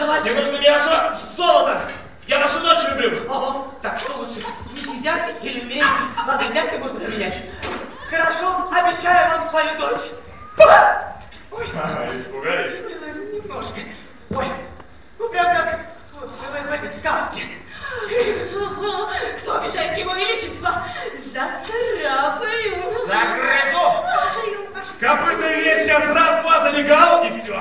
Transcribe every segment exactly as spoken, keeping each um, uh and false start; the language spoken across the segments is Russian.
Мне нужно миража золото. Я вашу дочь люблю. Ого, так что лучше, нищий зять или умереть? Ладно, зятя можно поменять. Хорошо, обещаю вам свою дочь. Ой, ага, испугались? Немножко. Ой, ну прям как в, в, в этой сказке. Кто обижает его величество? Зацарапаю. Загрызу. Копыта весь, я раз-два залегал и все.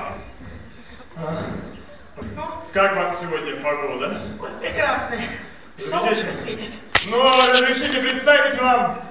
Ну? Как вам сегодня погода? Прекрасная. Солнце светит. Ну, разрешите представить вам